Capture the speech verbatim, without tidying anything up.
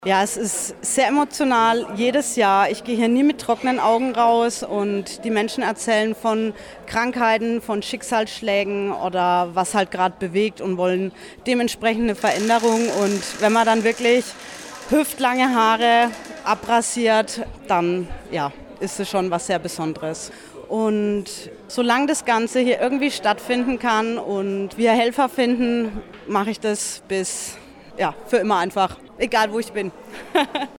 Ja, es ist sehr emotional jedes Jahr. Ich gehe hier nie mit trockenen Augen raus und die Menschen erzählen von Krankheiten, von Schicksalsschlägen oder was halt gerade bewegt und wollen dementsprechend eine Veränderung. Und wenn man dann wirklich hüftlange Haare abrasiert, dann ja, ist es schon was sehr Besonderes. Und solange das Ganze hier irgendwie stattfinden kann und wir Helfer finden, mache ich das bis, ja, für immer einfach, egal wo ich bin.